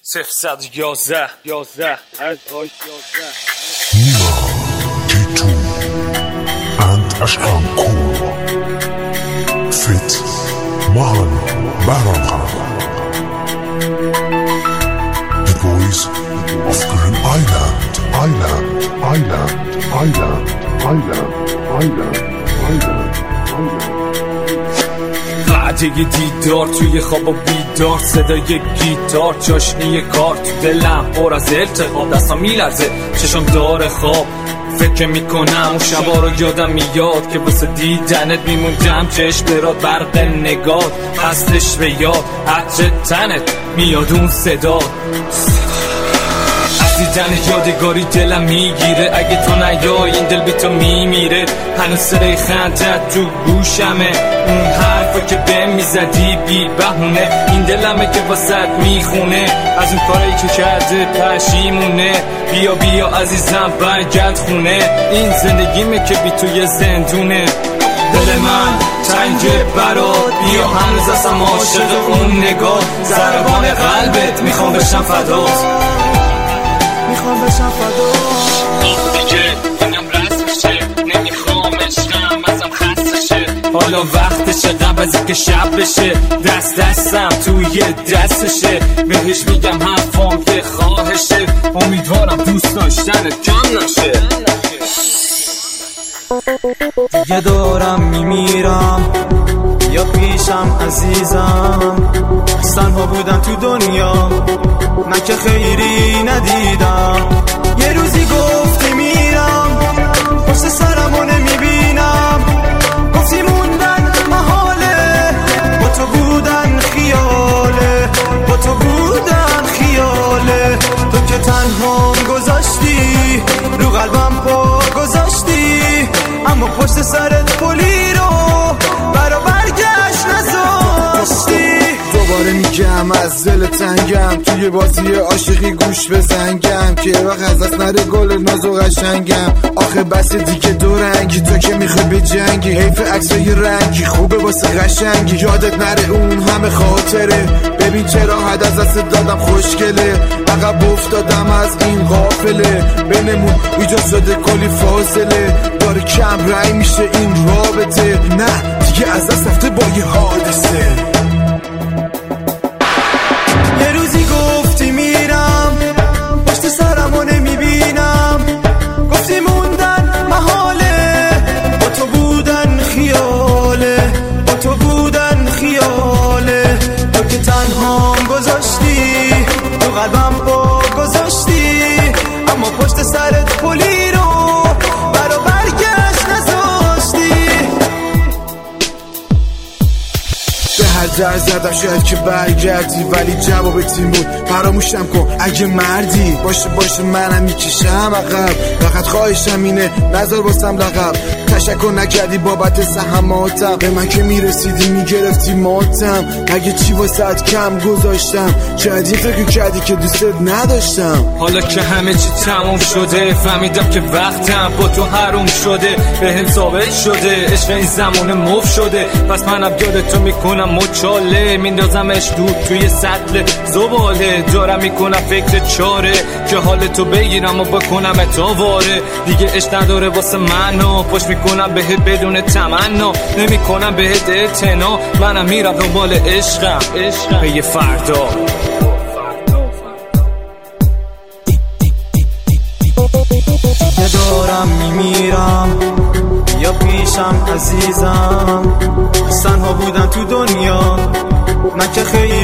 011 Nima, K2 and Ashkan Kool Fit Mahan Baran, the boys of Green Island. قعده دیدار توی خواب و بیدار، صدای گیتار، چاشنی کار تو دلم پر از التهاب، دستم میلرزه چشم داره خواب. فکر میکنم اون شبا رو یادم میاد که واسه دیدنت میموندم، چشم برات برق نگاه هستش به یاد، عطر تنت میاد اون صدا. دیدن یادگاری دلم میگیره، اگه تو نیای این دل بی تو میمیره. هنوز صدای خندت تو گوشمه، اون حرفا که بهم میزدی بی بهونه، این دلمه که واسط میخونه. از اون کاری که کرده پشیمونه، بیا عزیزم برگرد خونه. این زندگیمه که بی توی زندونه. دل من تنگه برات، بیا هنوز اصلا عاشق اون نگاه، ضربان قلبت میخوام بشم فدات، میخوام بشم فدات. دیگه اینم رسمشه، نمیخوام عشقم ازم خستشه. حالا وقتشه قبل از اینکه شب بشه، دستم توی دستشه. بهش میگم حرفام که خواهشه، امیدوارم دوست داشتنت کم نشه. دیگه دارم میمیرم، یا پیشم عزیزم، تنها بودم تو دنیا، من که خیری ندیدم. یه روزی گفتی میرم، پشت سرمو نمیبینم، گفتی موندن محاله، با تو بودن خیاله، با تو بودن خیاله. تو که تنهام گذاشتی، رو قلبم پا گذاشتی، اما پشت سرت پلی رو برا برگشت نذاشتی. دوباره میگم از دل تنگم، توی بازی عاشقی گوش بزنگم، که وقت از دست نره گل ناز و قشنگم. آخه بس دیگه دو رنگی، تو که میخوای به جنگی، حیف عکسای رنگی خوبه واسه قشنگی. یادت نره اون همه خاطره، ببین چرا حد از دست دادم خوشگله. عقب افتادم از این قافله، بینمون ایجاد شده کلی فاصله، داره کم رنگ میشه این رابطه. نه دیگه از دست رفته با یه حادثه. یه روزی گفتی میرم، پشت سرمو نمیبینم، گفتی موندن محاله، با تو بودن خیاله، با تو بودن خیاله. تو که تنهام گذاشتی، تو قلبم پا گذاشتی، اما پشت سرت پلی رو برا برگشت نذاشتی. به هر در زدم شاید که برگردی، ولی جواب تیم بود فراموشم کن اگه مردی. باشه منم میکشم عقب، فقط خواهشم اینه نذار واسم لقب. تشکر نکردی بابت زحماتم، به من که میرسیدی میگرفتی ماتم. اگه چی واسط کم گذاشتم، شاید یه فکر کردی که دوستت نداشتم. حالا که همه چی تموم شده، فهمیدم که وقتم با تو حروم شده، بهم ثابت شده عشق این زمان مف شده. پس منم یادتو میکنم مچاله، میندازمش دود توی سطل زباله. دارم میکنم فکر چاره که حالتو بگیرم و بکنم اتاواره. دیگه عشق نداره واسه منو، پشت میکنم بهت بدون تمنا، نمیکنم بهت اعتنا. منم میرم دنبال عشقم به یه فردا. دیگه دارم میمیرم، یا پیشم عزیزم، تنها بودم تو دنیا، من که خیلی